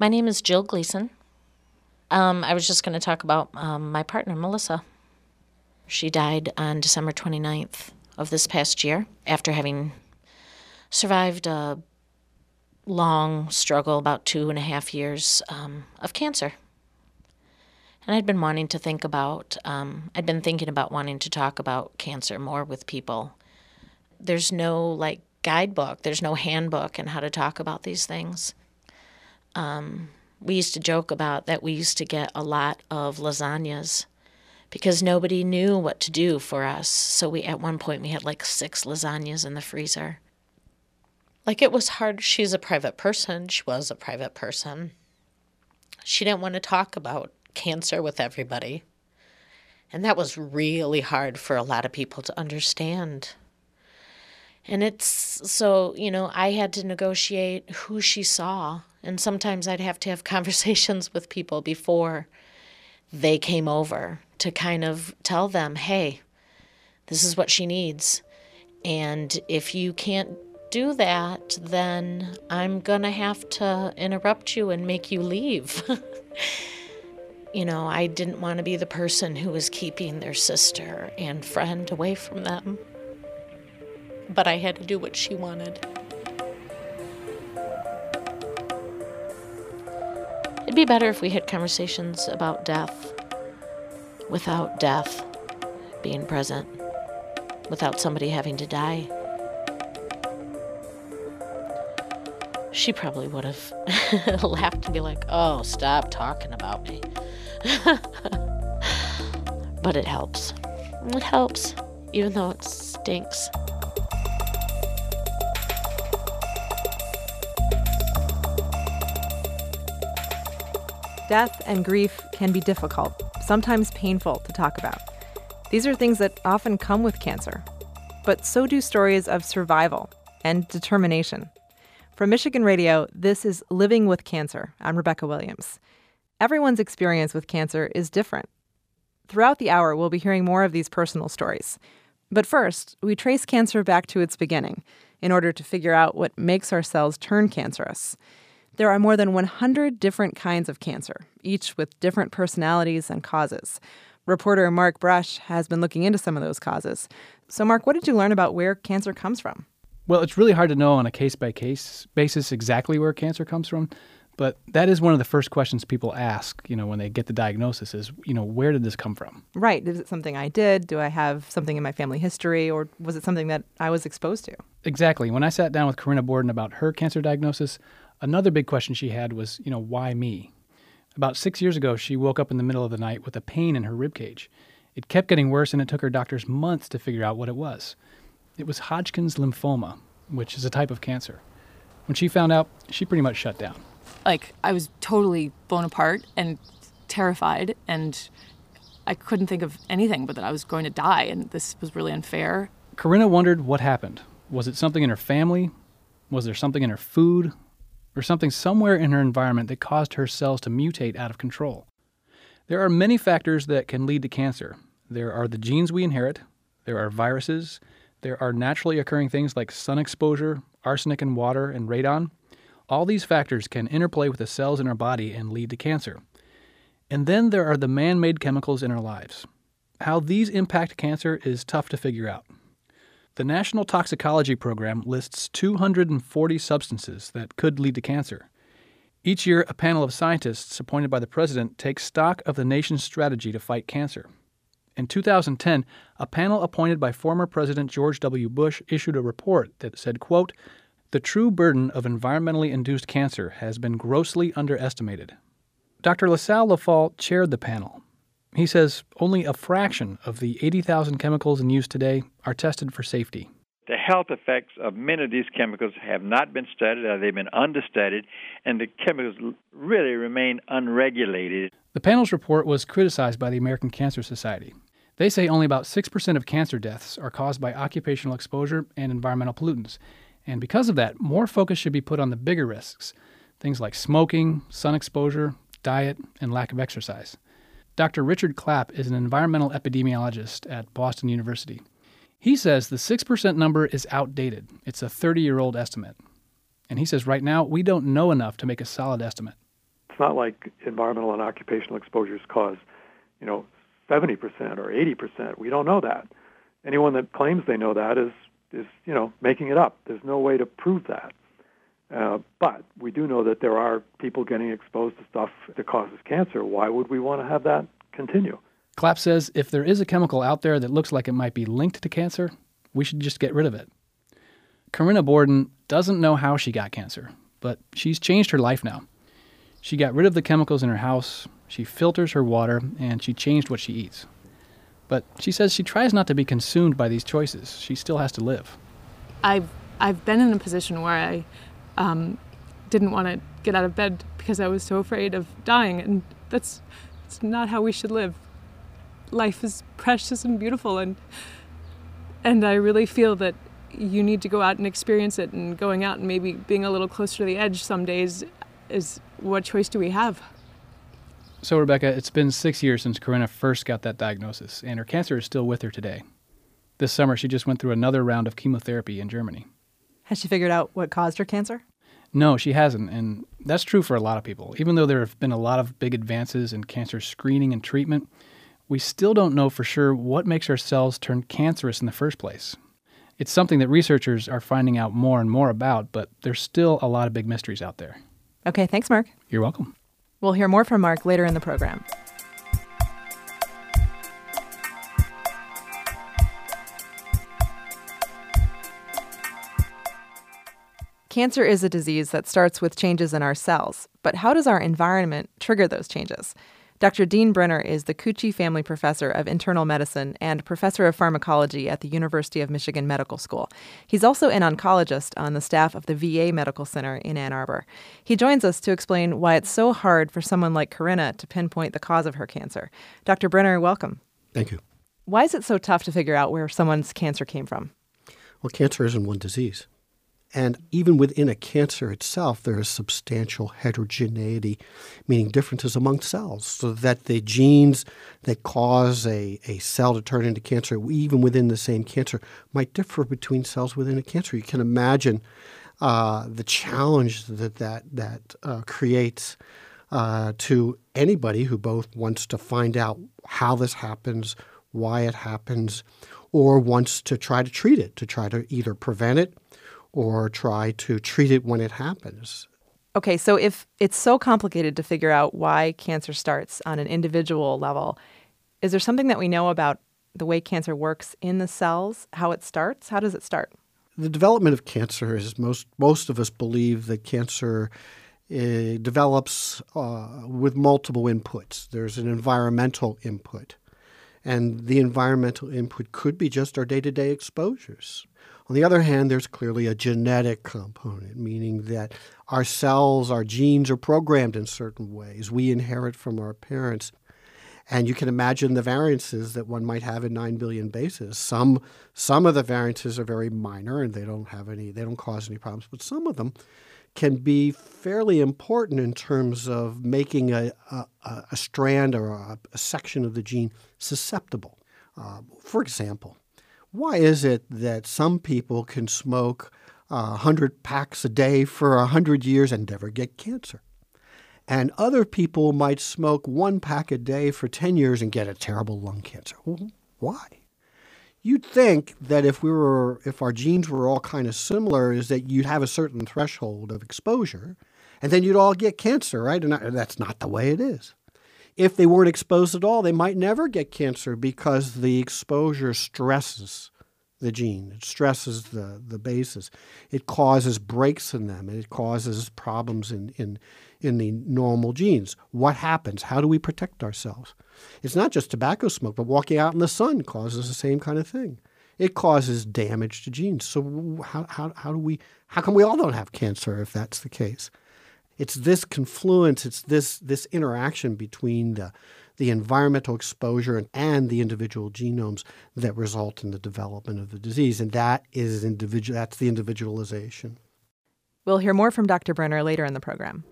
My name is Jill Gleason. I was just going to talk about my partner, Melissa. She died on December 29th of this past year after having survived a long struggle, about 2.5 years of cancer. And I'd been thinking about wanting to talk about cancer more with people. There's no guidebook, there's no handbook on how to talk about these things. We used to joke about that we used to get a lot of lasagnas because nobody knew what to do for us. So at one point we had 6 lasagnas in the freezer. It was hard. She's a private person. She was a private person. She didn't want to talk about cancer with everybody. And that was really hard for a lot of people to understand. And I had to negotiate who she saw. And sometimes I'd have to have conversations with people before they came over to kind of tell them, hey, this is what she needs. And if you can't do that, then I'm going to have to interrupt you and make you leave. I didn't want to be the person who was keeping their sister and friend away from them. But I had to do what she wanted. It'd be better if we had conversations about death without death being present, without somebody having to die. She probably would have laughed and be like, oh, stop talking about me. But it helps. It helps, even though it stinks. Death and grief can be difficult, sometimes painful to talk about. These are things that often come with cancer. But so do stories of survival and determination. From Michigan Radio, this is Living with Cancer. I'm Rebecca Williams. Everyone's experience with cancer is different. Throughout the hour, we'll be hearing more of these personal stories. But first, we trace cancer back to its beginning in order to figure out what makes our cells turn cancerous. There are more than 100 different kinds of cancer, each with different personalities and causes. Reporter Mark Brush has been looking into some of those causes. So, Mark, what did you learn about where cancer comes from? Well, it's really hard to know on a case-by-case basis exactly where cancer comes from, but that is one of the first questions people ask, when they get the diagnosis is, where did this come from? Right. Is it something I did? Do I have something in my family history? Or was it something that I was exposed to? Exactly. When I sat down with Corinna Borden about her cancer diagnosis, another big question she had was, why me? About 6 years ago, she woke up in the middle of the night with a pain in her ribcage. It kept getting worse, and it took her doctors months to figure out what it was. It was Hodgkin's lymphoma, which is a type of cancer. When she found out, she pretty much shut down. I was totally blown apart and terrified, and I couldn't think of anything but that I was going to die, and this was really unfair. Corinna wondered what happened. Was it something in her family? Was there something in her food? Or something somewhere in her environment that caused her cells to mutate out of control? There are many factors that can lead to cancer. There are the genes we inherit. There are viruses. There are naturally occurring things like sun exposure, arsenic in water, and radon. All these factors can interplay with the cells in our body and lead to cancer. And then there are the man-made chemicals in our lives. How these impact cancer is tough to figure out. The National Toxicology Program lists 240 substances that could lead to cancer. Each year, a panel of scientists appointed by the president takes stock of the nation's strategy to fight cancer. In 2010, a panel appointed by former President George W. Bush issued a report that said, quote, "The true burden of environmentally induced cancer has been grossly underestimated." Dr. LaSalle Lafall chaired the panel. He says only a fraction of the 80,000 chemicals in use today are tested for safety. The health effects of many of these chemicals have not been studied, or they've been understudied, and the chemicals really remain unregulated. The panel's report was criticized by the American Cancer Society. They say only about 6% of cancer deaths are caused by occupational exposure and environmental pollutants. And because of that, more focus should be put on the bigger risks, things like smoking, sun exposure, diet, and lack of exercise. Dr. Richard Clapp is an environmental epidemiologist at Boston University. He says the 6% number is outdated. It's a 30-year-old estimate. And he says right now we don't know enough to make a solid estimate. It's not like environmental and occupational exposures cause, 70% or 80%. We don't know that. Anyone that claims they know that is making it up. There's no way to prove that. But we do know that there are people getting exposed to stuff that causes cancer. Why would we want to have that continue? Clapp says if there is a chemical out there that looks like it might be linked to cancer, we should just get rid of it. Corinna Borden doesn't know how she got cancer, but she's changed her life now. She got rid of the chemicals in her house, she filters her water, and she changed what she eats. But she says she tries not to be consumed by these choices. She still has to live. I've been in a position where I didn't want to get out of bed because I was so afraid of dying, and it's not how we should live. Life is precious and beautiful, and I really feel that you need to go out and experience it, and going out and maybe being a little closer to the edge some days is what choice do we have? So, Rebecca, it's been 6 years since Corinna first got that diagnosis, and her cancer is still with her today. This summer, she just went through another round of chemotherapy in Germany. Has she figured out what caused her cancer? No, she hasn't, and that's true for a lot of people. Even though there have been a lot of big advances in cancer screening and treatment, we still don't know for sure what makes our cells turn cancerous in the first place. It's something that researchers are finding out more and more about, but there's still a lot of big mysteries out there. Okay, thanks, Mark. You're welcome. We'll hear more from Mark later in the program. Cancer is a disease that starts with changes in our cells, but how does our environment trigger those changes? Dr. Dean Brenner is the Cucci Family Professor of Internal Medicine and Professor of Pharmacology at the University of Michigan Medical School. He's also an oncologist on the staff of the VA Medical Center in Ann Arbor. He joins us to explain why it's so hard for someone like Corinna to pinpoint the cause of her cancer. Dr. Brenner, welcome. Thank you. Why is it so tough to figure out where someone's cancer came from? Well, cancer isn't one disease. And even within a cancer itself, there is substantial heterogeneity, meaning differences among cells, so that the genes that cause a cell to turn into cancer, even within the same cancer, might differ between cells within a cancer. You can imagine the challenge that creates to anybody who both wants to find out how this happens, why it happens, or wants to try to treat it, to try to either prevent it or try to treat it when it happens. Okay, so if it's so complicated to figure out why cancer starts on an individual level, is there something that we know about the way cancer works in the cells, how it starts? How does it start? The development of cancer is most of us believe that cancer develops with multiple inputs. There's an environmental input, and the environmental input could be just our day-to-day exposures. On the other hand, there's clearly a genetic component, meaning that our cells, our genes are programmed in certain ways. We inherit from our parents. And you can imagine the variances that one might have in 9 billion bases. Some of the variances are very minor and they don't cause any problems, but some of them can be fairly important in terms of making a strand or a section of the gene susceptible. For example, why is it that some people can smoke 100 packs a day for 100 years and never get cancer? And other people might smoke 1 pack a day for 10 years and get a terrible lung cancer. Well, why? You'd think that if our genes were all kind of similar, is that you'd have a certain threshold of exposure, and then you'd all get cancer, right? And that's not the way it is. If they weren't exposed at all, they might never get cancer because the exposure stresses the gene. It stresses the bases. It causes breaks in them, and it causes problems in the normal genes. What happens? How do we protect ourselves? It's not just tobacco smoke, but walking out in the sun causes the same kind of thing. It causes damage to genes. So how come we all don't have cancer if that's the case? It's this confluence, it's this interaction between the environmental exposure and the individual genomes that result in the development of the disease, and that's the individualization. We'll hear more from Dr. Brenner later in the program.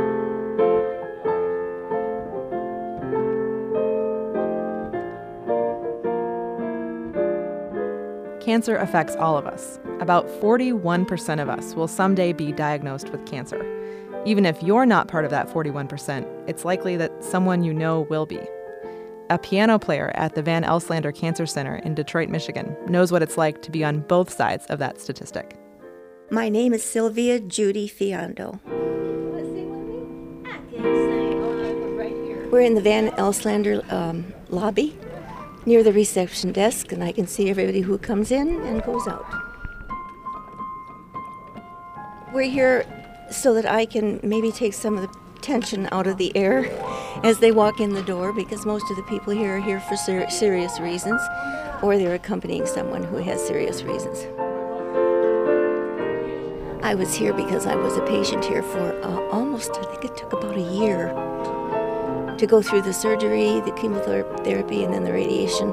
Cancer affects all of us. About 41% of us will someday be diagnosed with cancer. Even if you're not part of that 41%, it's likely that someone you know will be. A piano player at the Van Elslander Cancer Center in Detroit, Michigan, knows what it's like to be on both sides of that statistic. My name is Sylvia Judy Fiondo. We're in the Van Elslander lobby near the reception desk, and I can see everybody who comes in and goes out. We're here so that I can maybe take some of the tension out of the air as they walk in the door, because most of the people here are here for serious reasons, or they're accompanying someone who has serious reasons. I was here because I was a patient here for almost, I think it took about a year to go through the surgery, the chemotherapy, and then the radiation.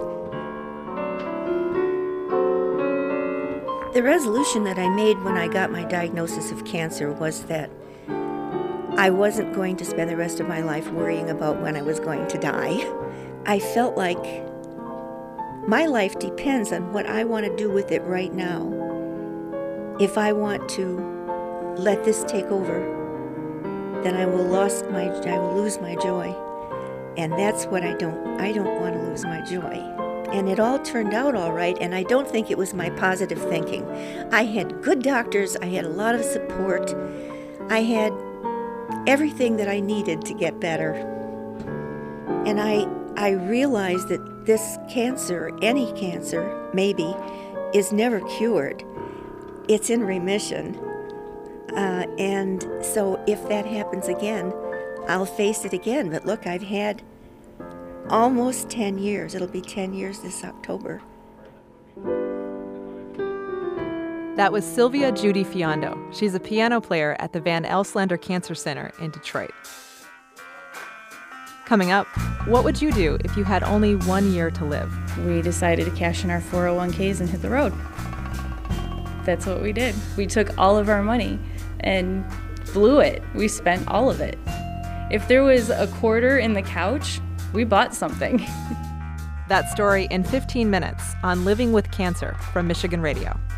The resolution that I made when I got my diagnosis of cancer was that I wasn't going to spend the rest of my life worrying about when I was going to die. I felt like my life depends on what I want to do with it right now. If I want to let this take over, then I will lose my joy. And that's what I don't want to lose my joy. And it all turned out all right, and I don't think it was my positive thinking. I had good doctors, I had a lot of support, I had everything that I needed to get better. And I realized that this cancer, any cancer, maybe, is never cured. It's in remission. And so if that happens again, I'll face it again. But look, I've had almost 10 years. It'll be 10 years this October. That was Sylvia Judy Fiondo. She's a piano player at the Van Elslander Cancer Center in Detroit. Coming up, what would you do if you had only 1 year to live? We decided to cash in our 401ks and hit the road. That's what we did. We took all of our money and blew it. We spent all of it. If there was a quarter in the couch, we bought something. That story in 15 minutes on Living with Cancer from Michigan Radio.